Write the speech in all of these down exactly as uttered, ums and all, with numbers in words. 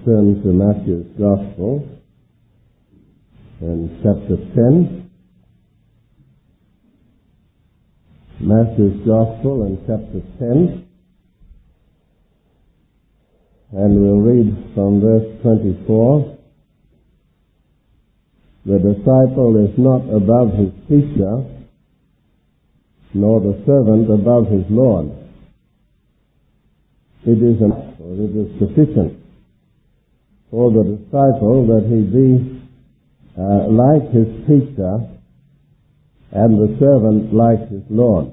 turn to Matthew's Gospel in chapter ten. Matthew's Gospel in chapter ten. And we'll read from verse twenty-four. The disciple is not above his teacher, nor the servant above his Lord. It is enough, or it is sufficient for the disciple that he be uh, like his teacher and the servant like his Lord.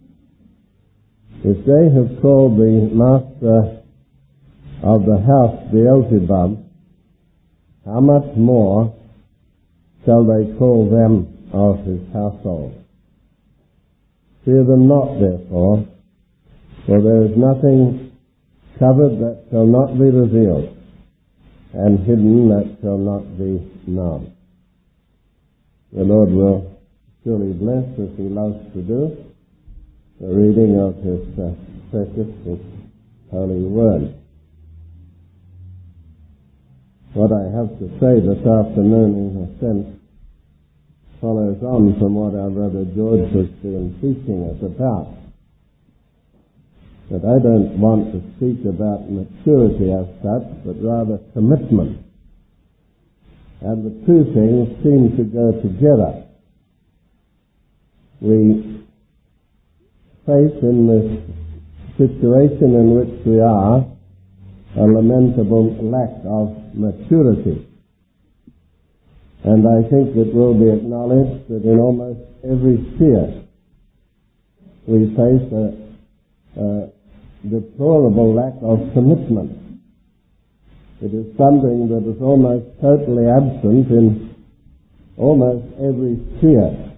If they have called the master of the house Beelzebub, how much more shall they call them of his household? Fear them not, therefore, for there is nothing covered that shall not be revealed, and hidden that shall not be known. The Lord will surely bless, as he loves to do, the reading of his uh, precious, his holy word. What I have to say this afternoon, in a sense, follows on from what our brother George has been teaching us about. But I don't want to speak about maturity as such, but rather commitment. And the two things seem to go together. We face in this situation in which we are a lamentable lack of maturity. And I think it will be acknowledged that in almost every sphere we face a, a deplorable lack of commitment. It is something that is almost totally absent in almost every sphere.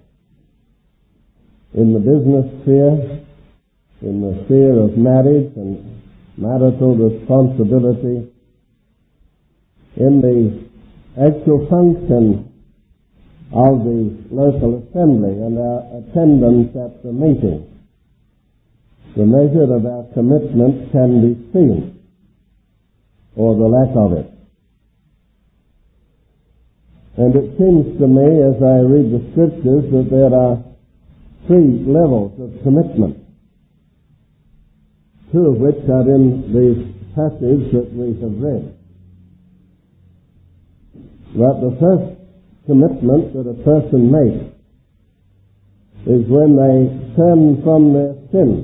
In the business sphere, in the sphere of marriage and marital responsibility, in the actual function of the local assembly and our attendance at the meeting, the measure of our commitment can be seen, or the lack of it. And it seems to me, as I read the scriptures, that there are three levels of commitment, two of which are in the passage that we have read. But the first commitment that a person makes is when they turn from their sin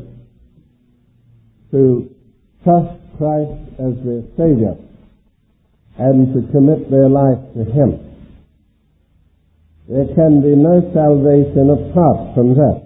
to trust Christ as their Savior and to commit their life to Him. There can be no salvation apart from that.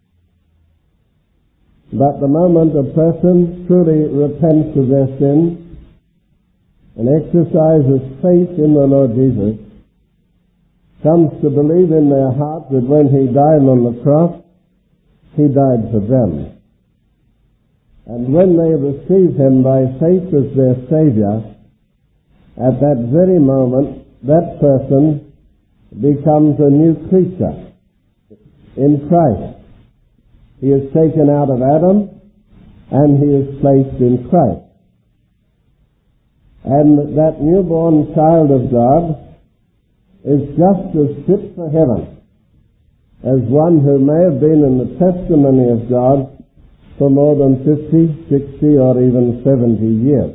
But the moment a person truly repents of their sin and exercises faith in the Lord Jesus, comes to believe in their heart that when He died on the cross, He died for them. And when they receive Him by faith as their Savior, at that very moment, that person becomes a new creature in Christ. He is taken out of Adam, and he is placed in Christ. And that newborn child of God is just as fit for heaven as one who may have been in the testimony of God for more than fifty, sixty, or even seventy years.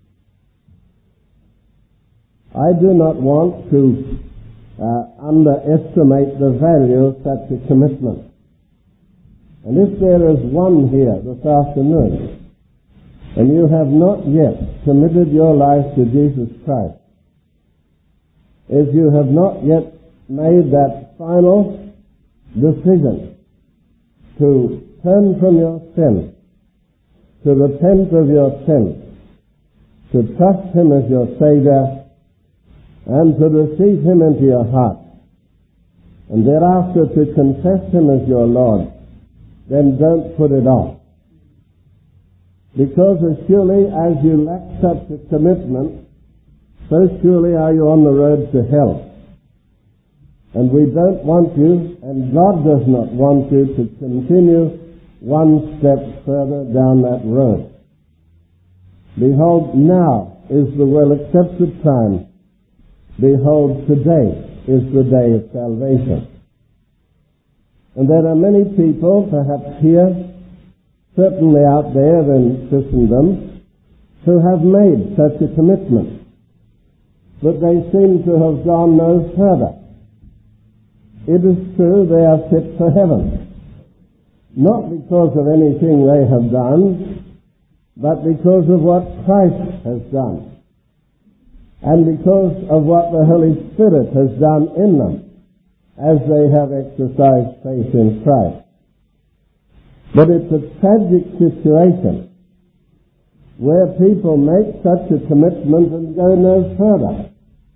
I do not want to uh, underestimate the value of such a commitment. And if there is one here this afternoon, and you have not yet committed your life to Jesus Christ, if you have not yet made that final decision to turn from your sin, to repent of your sin, to trust Him as your Savior, and to receive Him into your heart, and thereafter to confess Him as your Lord, then don't put it off. Because as surely as you lack such a commitment, so surely are you on the road to hell. And we don't want you, and God does not want you to continue one step further down that road. Behold, now is the well-accepted time. Behold, today is the day of salvation. And there are many people, perhaps here, certainly out there in Christendom, who have made such a commitment, but they seem to have gone no further. It is true they are fit for heaven, not because of anything they have done, but because of what Christ has done, and because of what the Holy Spirit has done in them as they have exercised faith in Christ. But it's a tragic situation where people make such a commitment and go no further.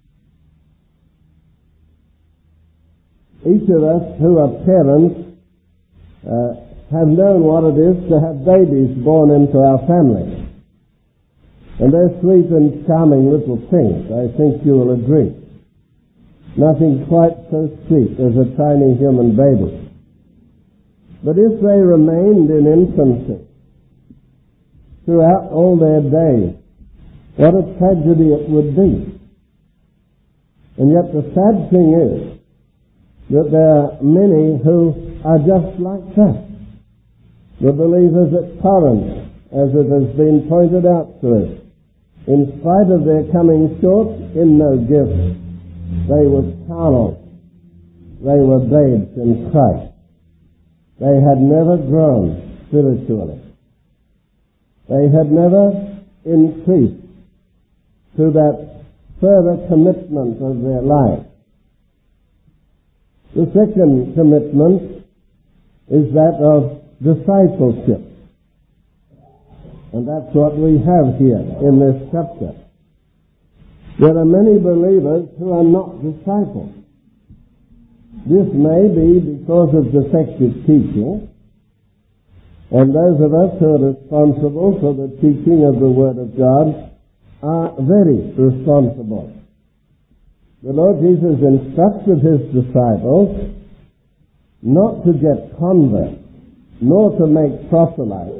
Each of us who are parents uh, have known what it is to have babies born into our family. And they're sweet and charming little things, I think you will agree. Nothing quite so sweet as a tiny human baby. But if they remained in infancy throughout all their days, what a tragedy it would be. And yet the sad thing is that there are many who are just like that. The believers at Corinth, as it has been pointed out to us, in spite of their coming short in no gift, they were carnal. They were babes in Christ. They had never grown spiritually. They had never increased to that further commitment of their life. The second commitment is that of discipleship. And that's what we have here in this chapter. There are many believers who are not disciples. This may be because of defective teaching, and those of us who are responsible for the teaching of the Word of God are very responsible. The Lord Jesus instructed His disciples not to get converts, nor to make proselytes,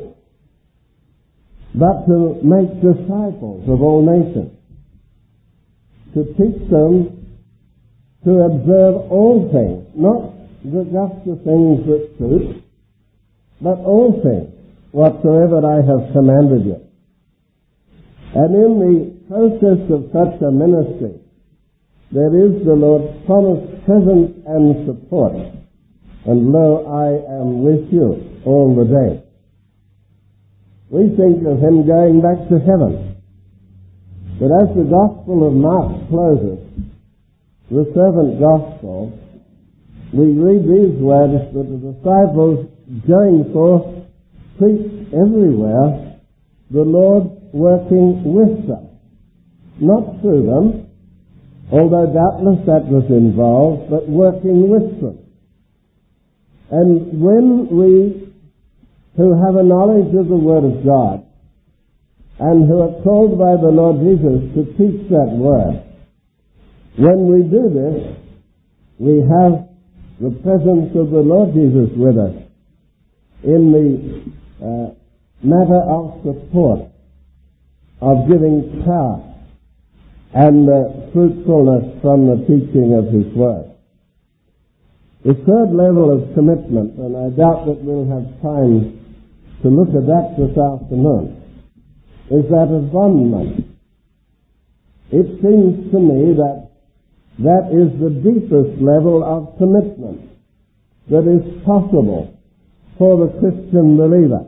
but to make disciples of all nations, to teach them to observe all things, not just the things that suit, but all things, whatsoever I have commanded you. And in the process of such a ministry, there is the Lord's promised presence and support. And lo, I am with you all the day. We think of Him going back to heaven. But as the Gospel of Mark closes, the servant Gospel, we read these words that the disciples going forth preached everywhere, the Lord working with them, not through them, although doubtless that was involved, but working with them. And when we who have a knowledge of the Word of God and who are called by the Lord Jesus to teach that Word, when we do this, we have the presence of the Lord Jesus with us in the uh, matter of support, of giving power and uh, fruitfulness from the teaching of His Word. The third level of commitment, and I doubt that we'll have time to look at that this afternoon, is that of bondman. It seems to me that that is the deepest level of commitment that is possible for the Christian believer.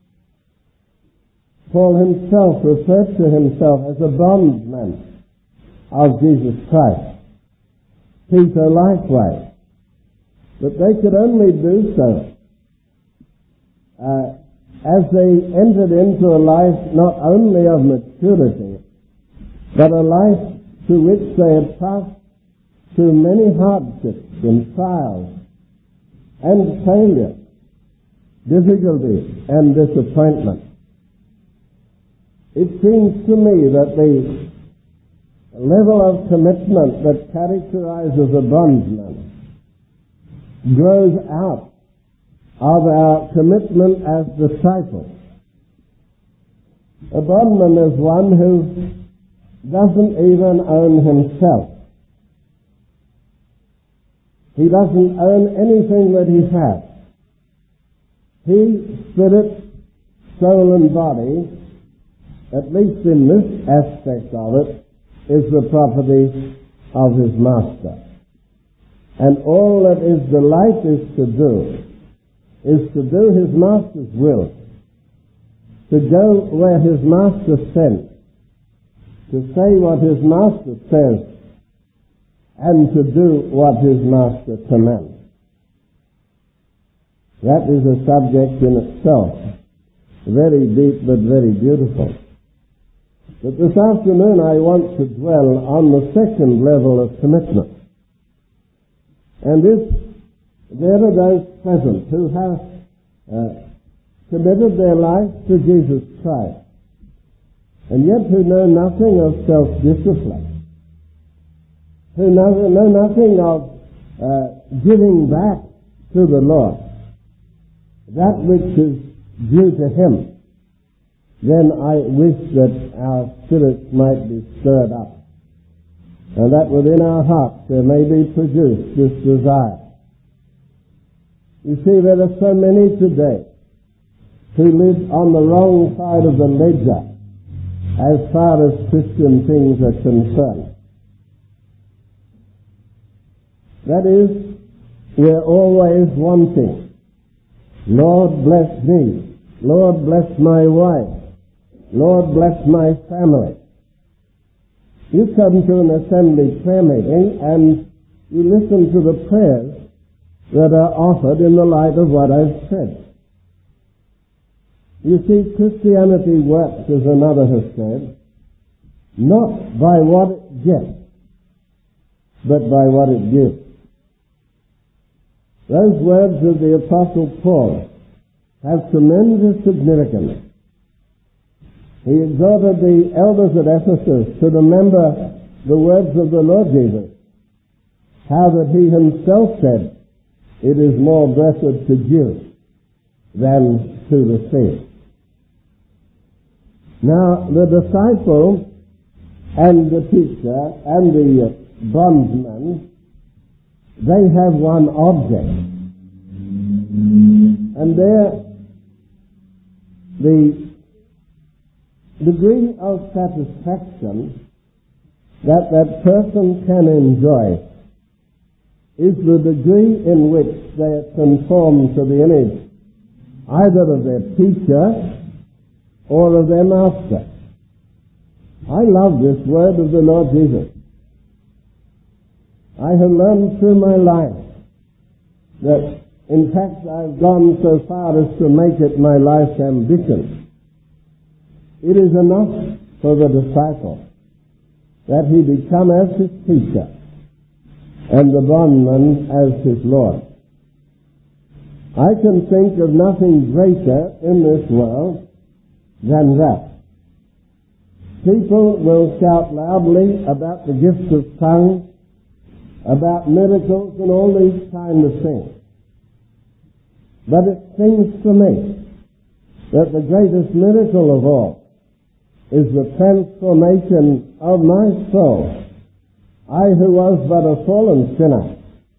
Paul himself referred to himself as a bondman of Jesus Christ. Peter likewise. But they could only do so uh, as they entered into a life not only of maturity, but a life through which they had passed through many hardships and trials and failures, difficulties and disappointment. It seems to me that the level of commitment that characterizes a bondman grows out of our commitment as disciples. A bondman is one who doesn't even own himself. He doesn't own anything that he has. He, spirit, soul and body, at least in this aspect of it, is the property of his master. And all that his delight is to do is to do his master's will, to go where his master sends, to say what his master says, and to do what his master commands. That is a subject in itself, very deep but very beautiful. But this afternoon I want to dwell on the second level of commitment. And if there are those present who have uh, committed their lives to Jesus Christ, and yet who know nothing of self-discipline, who know, know nothing of uh, giving back to the Lord that which is due to Him, then I wish that our spirits might be stirred up, and that within our hearts there may be produced this desire. You see, there are so many today who live on the wrong side of the ledger as far as Christian things are concerned. That is, we're always wanting. Lord, bless me. Lord, bless my wife. Lord, bless my family. You come to an assembly prayer meeting and you listen to the prayers that are offered in the light of what I've said. You see, Christianity works, as another has said, not by what it gets, but by what it gives. Those words of the Apostle Paul have tremendous significance. He exhorted the elders at Ephesus to remember the words of the Lord Jesus, how that he himself said, "It is more blessed to give than to receive." Now, the disciple and the teacher and the bondsman, they have one object. And there, the degree of satisfaction that that person can enjoy is the degree in which they are conformed to the image either of their teacher or of their master. I love this word of the Lord Jesus. I have learned through my life that, in fact, I've gone so far as to make it my life's ambition. It is enough for the disciple that he become as his teacher and the bondman as his Lord. I can think of nothing greater in this world than that. People will shout loudly about the gifts of tongues, about miracles and all these kind of things. But it seems to me that the greatest miracle of all is the transformation of my soul, I who was but a fallen sinner,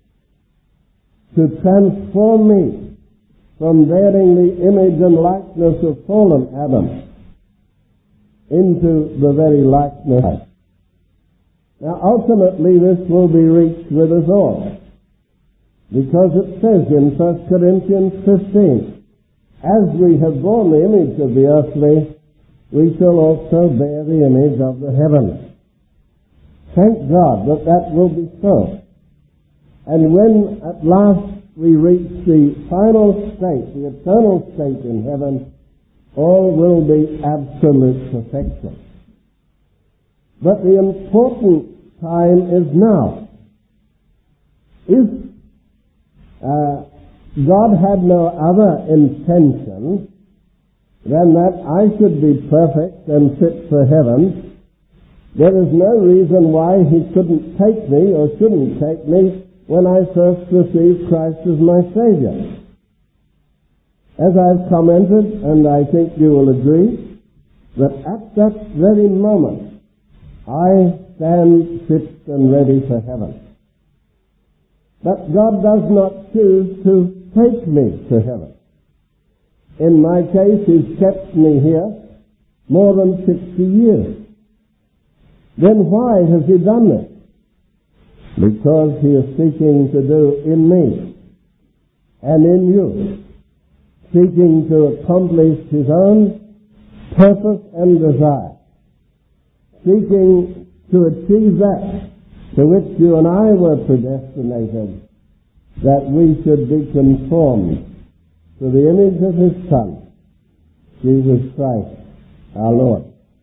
to transform me from bearing the image and likeness of fallen Adam into the very likeness. Now ultimately this will be reached with us all, because it says in First Corinthians fifteen, as we have borne the image of the earthly, we shall also bear the image of the heavenly. Thank God that that will be so. And when at last we reach the final state, the eternal state in heaven, all will be absolute perfection. But the important time is now. If uh, God had no other intention than that I should be perfect and fit for heaven, there is no reason why he couldn't take me or shouldn't take me when I first received Christ as my Savior. As I've commented, and I think you will agree, that at that very moment I stand fit and ready for heaven. But God does not choose to take me to heaven. In my case, He's kept me here more than sixty years. Then why has He done this? Because He is seeking to do in me and in you, seeking to accomplish His own purpose and desire, seeking to achieve that to which you and I were predestinated, that we should be conformed to the image of His Son, Jesus Christ, our Lord.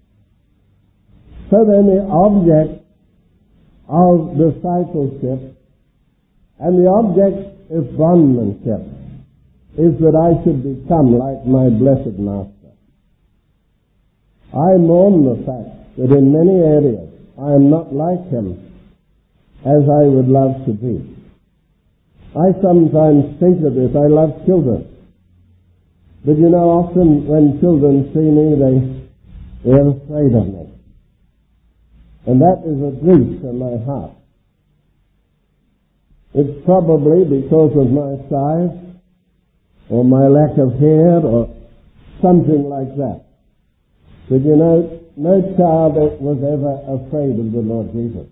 So then the object of discipleship and the object of bondmanship is that I should become like my blessed Master. I mourn the fact that in many areas I am not like Him as I would love to be. I sometimes think of this. I love children. But you know, often when children see me, they, they're afraid of me. And that is a grief to my heart. It's probably because of my size, or my lack of hair, or something like that. But you know, no child was ever afraid of the Lord Jesus.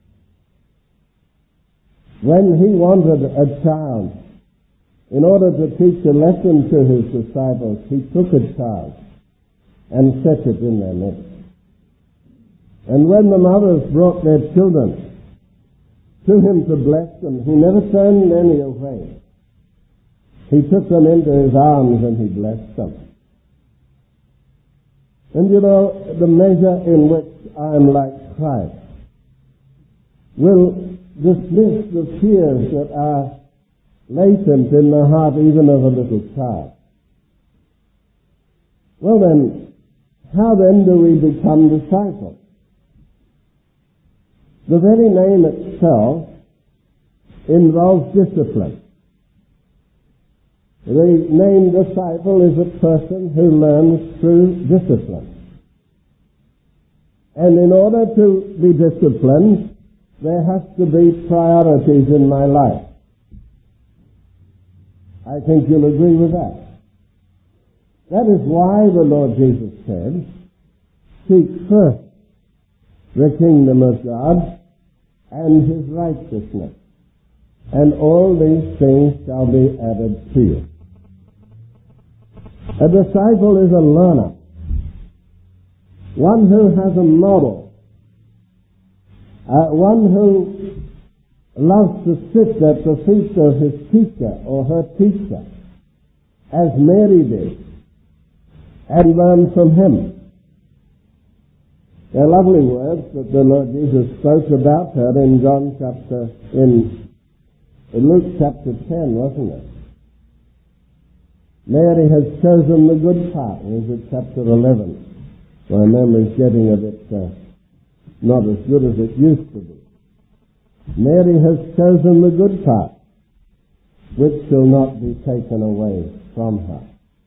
When He wanted a child, in order to teach a lesson to His disciples, He took a child and set it in their midst. And when the mothers brought their children to Him to bless them, He never turned any away. He took them into His arms and He blessed them. And you know, the measure in which I am like Christ will dismiss the fears that are latent in the heart even of a little child. Well then, how then do we become disciples? The very name itself involves discipline. The name disciple is a person who learns through discipline. And in order to be disciplined, there has to be priorities in my life. I think you'll agree with that. That is why the Lord Jesus said, seek first the kingdom of God and His righteousness, and all these things shall be added to you. A disciple is a learner, one who has a model, uh, one who loves to sit at the feet of his teacher or her teacher, as Mary did, and learn from him. They're lovely words that the Lord Jesus spoke about her in John chapter, in, in Luke chapter ten, wasn't it? Mary has chosen the good part. Is it chapter eleven? My memory's getting a bit uh, not as good as it used to be. Mary has chosen the good part, which shall not be taken away from her.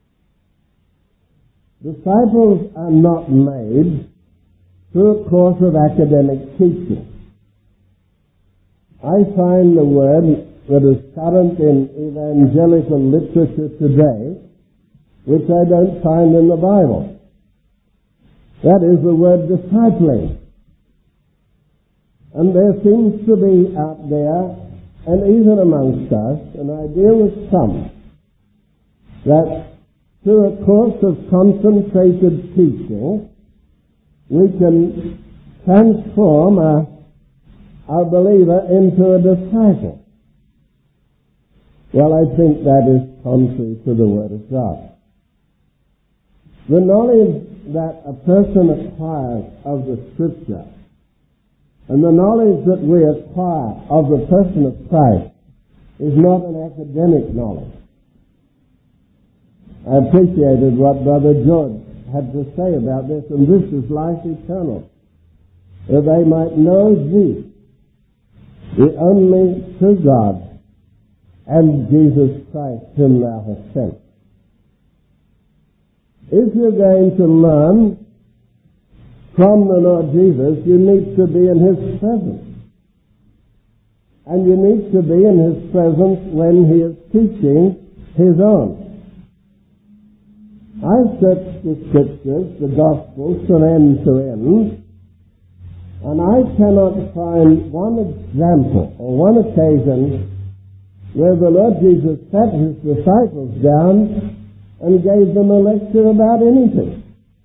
Disciples are not made through a course of academic teaching. I find the word that is current in evangelical literature today, which I don't find in the Bible. That is the word discipling. And there seems to be out there, and even amongst us, and I deal with some, that through a course of concentrated teaching, we can transform our, our believer into a disciple. Well, I think that is contrary to the Word of God. The knowledge that a person acquires of the Scripture and the knowledge that we acquire of the person of Christ is not an academic knowledge. I appreciated what Brother George had to say about this, and this is life eternal, that they might know Thee, the only true God, and Jesus Christ whom Thou hast sent. If you're going to learn from the Lord Jesus, you need to be in His presence. And you need to be in His presence when He is teaching His own. I've searched the Scriptures, the Gospels, from end to end, and I cannot find one example or one occasion where the Lord Jesus sat His disciples down and gave them a lecture about anything.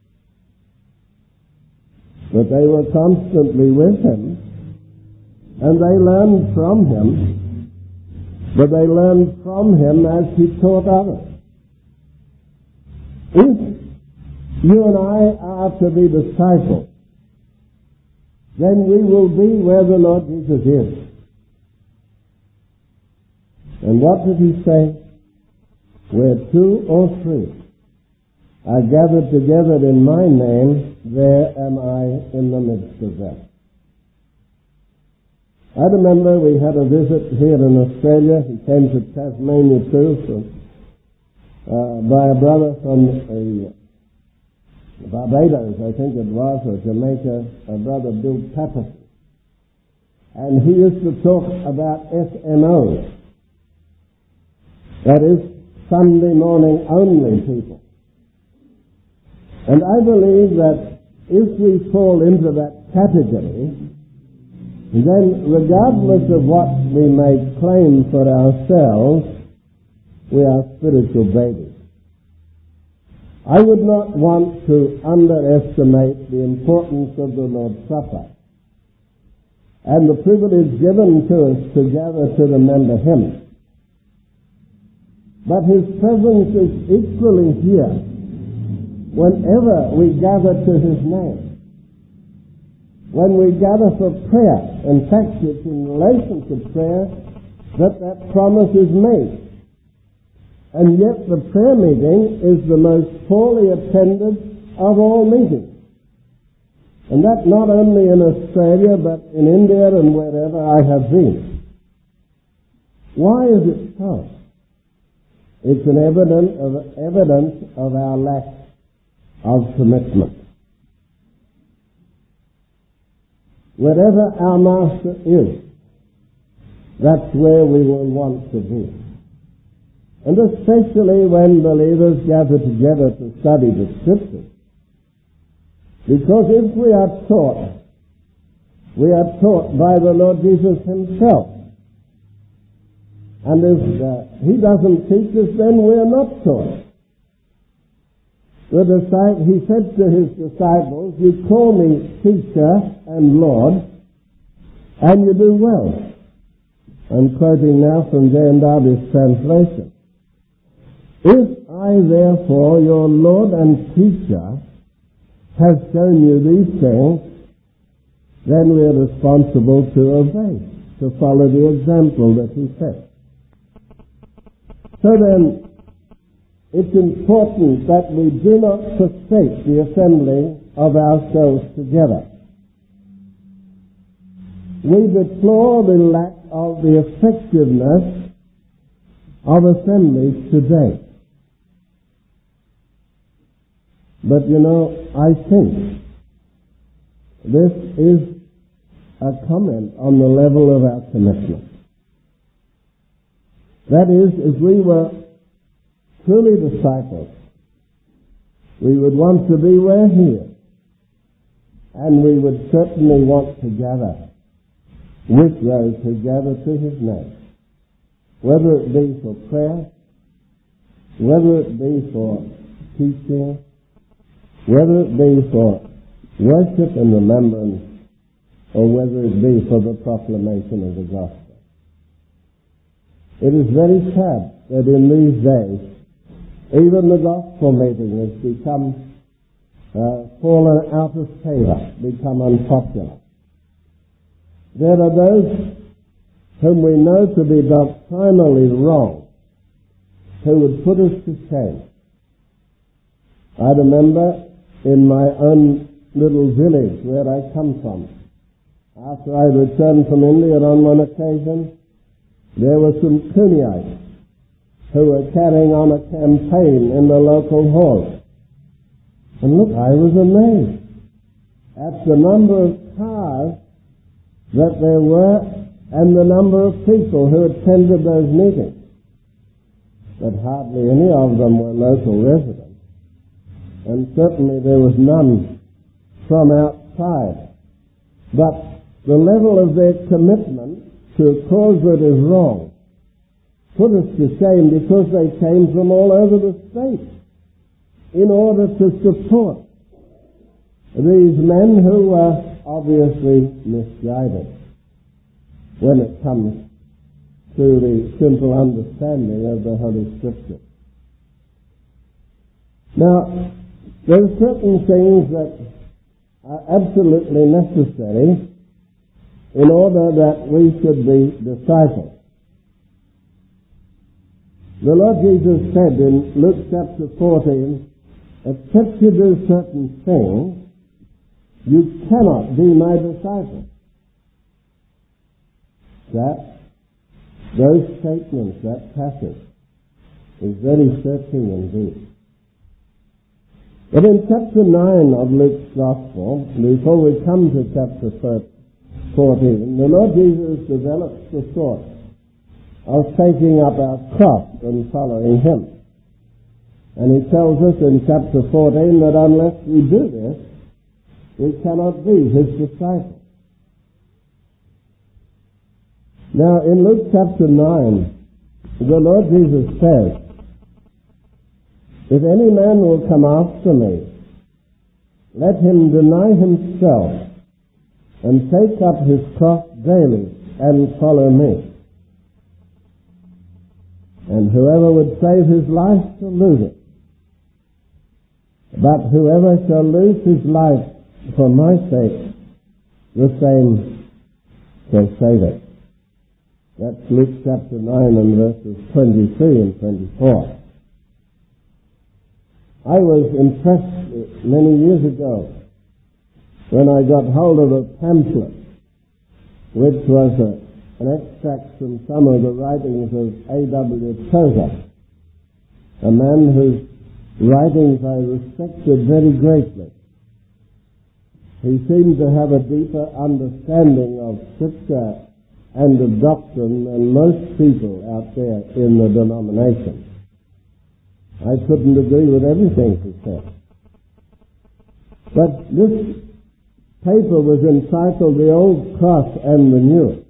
But they were constantly with Him, and they learned from Him, but they learned from Him as He taught others. If you and I are to be disciples, then we will be where the Lord Jesus is. And what did He say? Where two or three are gathered together in my name, there am I in the midst of them. I remember we had a visit here in Australia. He came to Tasmania too, from, uh, by a brother from uh, Barbados, I think it was, or Jamaica, a brother Bill Patterson. And he used to talk about S M Os. That is, Sunday morning only people. And I believe that if we fall into that category, then regardless of what we may claim for ourselves, we are spiritual babies. I would not want to underestimate the importance of the Lord's Supper and the privilege given to us to gather to remember Him. But His presence is equally here whenever we gather to His name. When we gather for prayer, in fact it's in relation to prayer that that promise is made. And yet the prayer meeting is the most poorly attended of all meetings. And that not only in Australia but in India and wherever I have been. Why is it so? It's an evidence of, evidence of our lack of commitment. Wherever our Master is, that's where we will want to be. And especially when believers gather together to study the Scriptures. Because if we are taught, we are taught by the Lord Jesus Himself. And if uh, He doesn't teach us, then we are not taught. The disciple, He said to His disciples, you call me teacher and Lord, and you do well. I'm quoting now from J N Darby's translation. If I therefore, your Lord and teacher, have shown you these things, then we are responsible to obey, to follow the example that He set. So then, it's important that we do not forsake the assembling of ourselves together. We deplore the lack of the effectiveness of assemblies today. But you know, I think this is a comment on the level of our commitment. That is, if we were truly disciples, we would want to be where He is, and we would certainly want to gather with those who gather to His name, whether it be for prayer, whether it be for teaching, whether it be for worship and remembrance, or whether it be for the proclamation of the gospel. It is very sad that in these days, even the gospel meeting has become uh, fallen out of favor, become unpopular. There are those whom we know to be doctrinally wrong, who would put us to shame. I remember in my own little village where I come from, after I returned from India on one occasion, there were some Coonyites who were carrying on a campaign in the local hall. And look, I was amazed at the number of cars that there were and the number of people who attended those meetings. But hardly any of them were local residents, and certainly there was none from outside. But the level of their commitment to a cause that is wrong put us to shame, because they came from all over the state in order to support these men who were obviously misguided when it comes to the simple understanding of the Holy Scripture. Now, there are certain things that are absolutely necessary in order that we should be disciples. The Lord Jesus said in Luke chapter fourteen, except you do certain things, you cannot be my disciple. That, those statements, that passage, is very searching indeed. But in chapter nine of Luke's Gospel, before we come to chapter fourteen, the Lord Jesus develops the thought of taking up our cross and following Him. And He tells us in chapter fourteen that unless we do this, we cannot be His disciples. Now, in Luke chapter nine, the Lord Jesus says, if any man will come after me, let him deny himself and take up his cross daily and follow me. And whoever would save his life shall lose it. But whoever shall lose his life for my sake, the same shall save it. That's Luke chapter nine and verses twenty-three and twenty-four. I was impressed many years ago when I got hold of a pamphlet which was a, an extract from some of the writings of A W Tozer, a man whose writings I respected very greatly. He seemed to have a deeper understanding of Scripture and of doctrine than most people out there in the denomination. I couldn't agree with everything he said. But this paper was entitled The Old Cross and the New.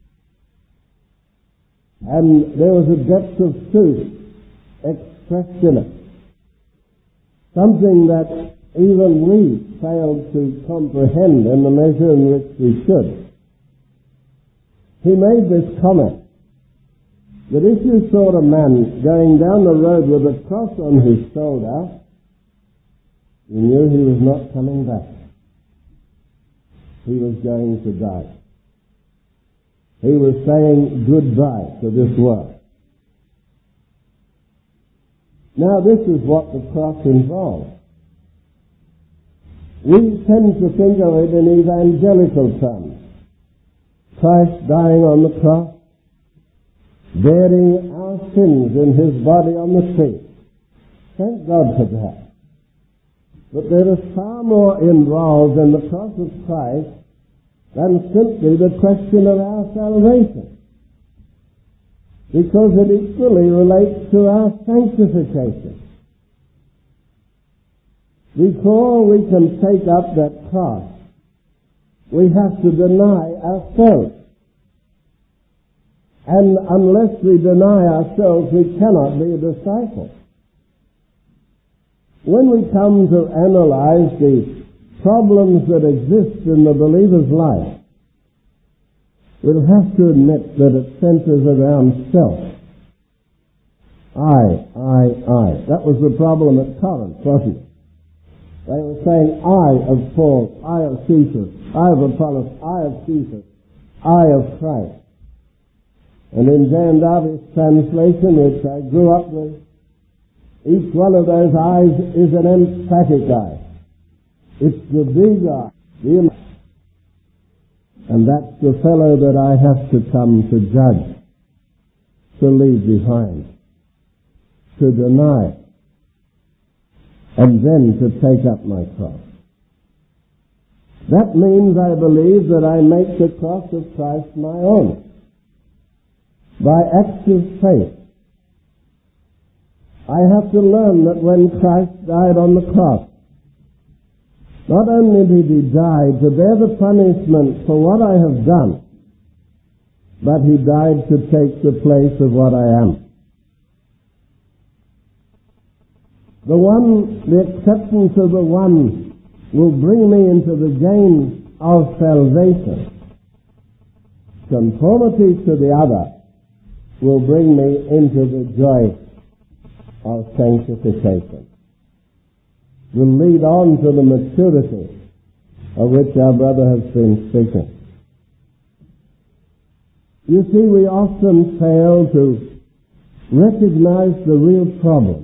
And there was a depth of truth expressed in it. Something that even we failed to comprehend in the measure in which we should. He made this comment, that if you saw a man going down the road with a cross on his shoulder, you knew he was not coming back. He was going to die. He was saying goodbye to this world. Now this is what the cross involves. We tend to think of it in evangelical terms. Christ dying on the cross, bearing our sins in His body on the tree. Thank God for that. But there is far more involved in the cross of Christ than simply the question of our salvation, because it equally relates to our sanctification. Before we can take up that cross, we have to deny ourselves. And unless we deny ourselves, we cannot be a disciple. When we come to analyze the problems that exist in the believer's life, we'll have to admit that it centers around self. I, I, I. That was the problem at Corinth, wasn't it? They were saying, I of Paul, I of Cephas, I of Apollos, I of Cephas, I of Christ. And in J and Darby's translation, which I grew up with, each one of those eyes is an emphatic eye. It's the big eye, the and that's the fellow that I have to come to judge, to leave behind, to deny, and then to take up my cross. That means, I believe, that I make the cross of Christ my own by active faith. I have to learn that when Christ died on the cross, not only did he die to bear the punishment for what I have done, but he died to take the place of what I am. The one, the acceptance of the one will bring me into the gain of salvation. Conformity to the other will bring me into the joy of sanctification. Will lead on to the maturity of which our brother has been speaking. You see, we often fail to recognize the real problem.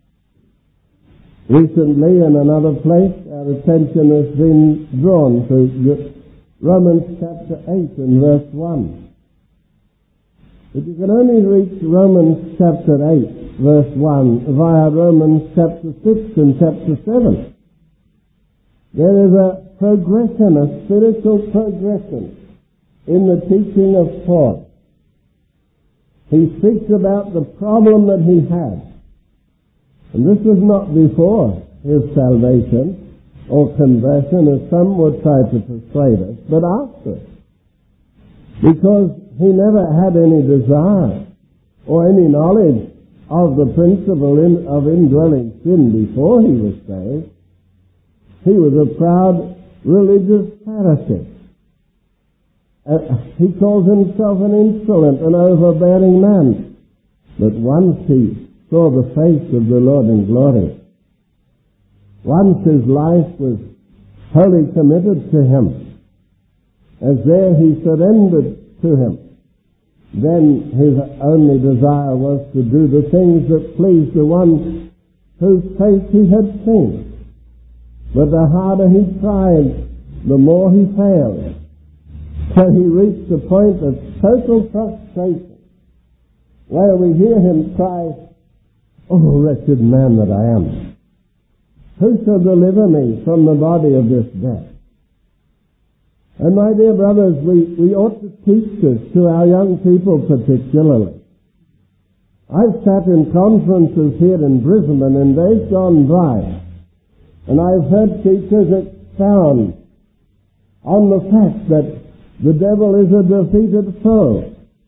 Recently, in another place, our attention has been drawn to Romans chapter eight and verse one. But you can only reach Romans chapter eight, verse one, via Romans chapter six and chapter seven. There is a progression, a spiritual progression in the teaching of Paul. He speaks about the problem that he had. And this was not before his salvation or conversion, as some would try to persuade us, but after. Because he never had any desire or any knowledge of the principle in, of indwelling sin before he was saved. He was a proud religious Pharisee. Uh, he calls himself an insolent and overbearing man. But once he saw the face of the Lord in glory, once his life was wholly committed to him, as there he surrendered to him, then his only desire was to do the things that pleased the one whose face he had seen. But the harder he tried, the more he failed. So he reached the point of total frustration, where we hear him cry, "Oh, wretched man that I am! Who shall deliver me from the body of this death?" And my dear brothers, we, we ought to teach this to our young people particularly. I've sat in conferences here in Brisbane in days gone by, and I've heard teachers expound on the fact that the devil is a defeated foe.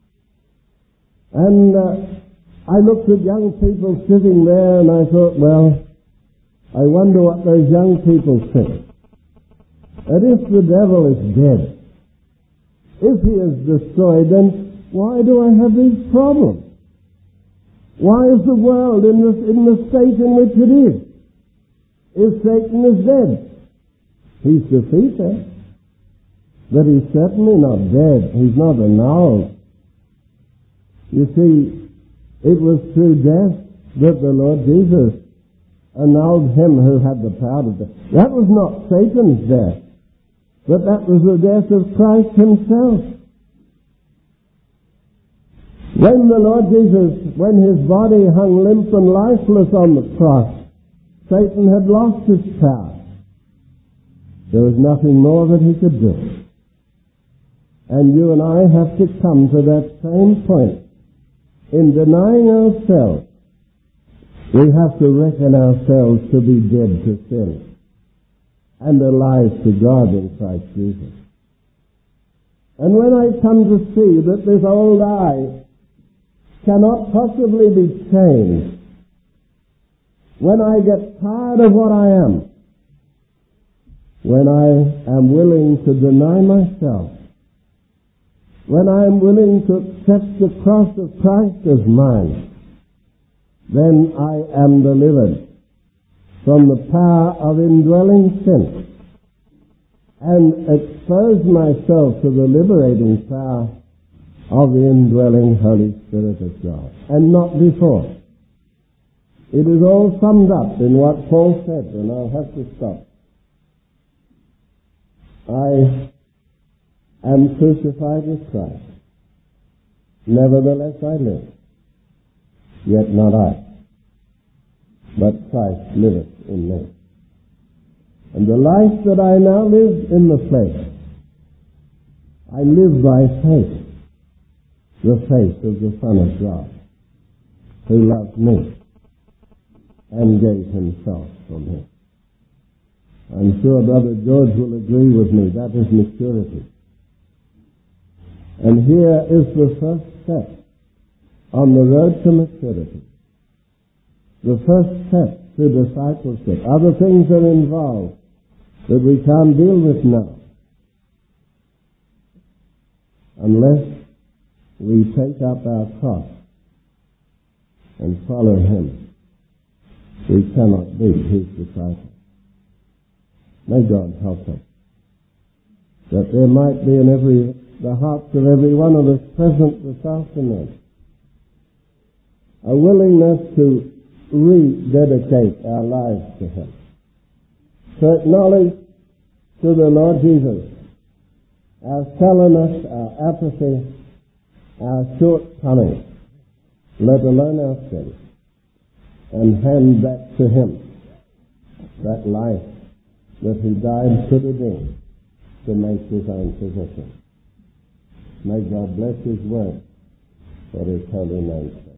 And uh, I looked at young people sitting there and I thought, well, I wonder what those young people think. And if the devil is dead, if he is destroyed, then why do I have these problems? Why is the world in the, in the state in which it is? If Satan is dead, he's defeated. But he's certainly not dead. He's not annulled. You see, it was through death that the Lord Jesus annulled him who had the power to death. That was not Satan's death, but that was the death of Christ himself. When the Lord Jesus, when his body hung limp and lifeless on the cross, Satan had lost his power. There was nothing more that he could do. And you and I have to come to that same point. In denying ourselves, we have to reckon ourselves to be dead to sin and alive to God in Christ Jesus. And when I come to see that this old I cannot possibly be changed, when I get tired of what I am, when I am willing to deny myself, when I am willing to accept the cross of Christ as mine, then I am delivered from the power of indwelling sin and expose myself to the liberating power of the indwelling Holy Spirit of God, and not before. It is all summed up in what Paul said, and I'll have to stop. I am crucified with Christ. Nevertheless I live, yet not I, but Christ liveth in me. And the life that I now live in the flesh, I live by faith, the faith of the Son of God, who loved me and gave himself for me. I'm sure Brother George will agree with me. That is maturity. And here is the first step on the road to maturity. The first step to discipleship. Other things are involved that we can't deal with now, unless we take up our cross and follow him. We cannot be his disciples. May God help us, that there might be in every the hearts of every one of us present this afternoon a willingness to rededicate our lives to him, to acknowledge to the Lord Jesus our sallowness, our apathy, our shortcomings, let alone our sins, and hand back to him that life that he died to redeem, to make his own possession. May God bless his word for his holy name's sake.